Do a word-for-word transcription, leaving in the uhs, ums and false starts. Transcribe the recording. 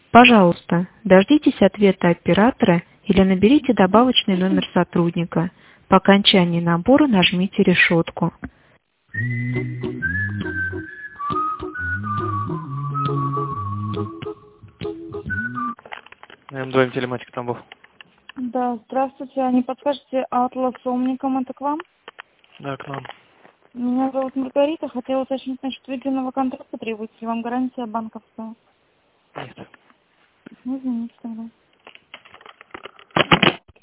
Пожалуйста, дождитесь ответа оператора или наберите добавочный номер сотрудника. По окончании набора нажмите решетку. эм два эм телематика Тамбов. Да, здравствуйте. А не подскажете, Атлас Омником это к вам? Да, к нам. Меня зовут Маргарита. Хотела уточнить насчет введенного контракта. Требуется ли вам гарантия банковская? Нет. Ну, извините тогда.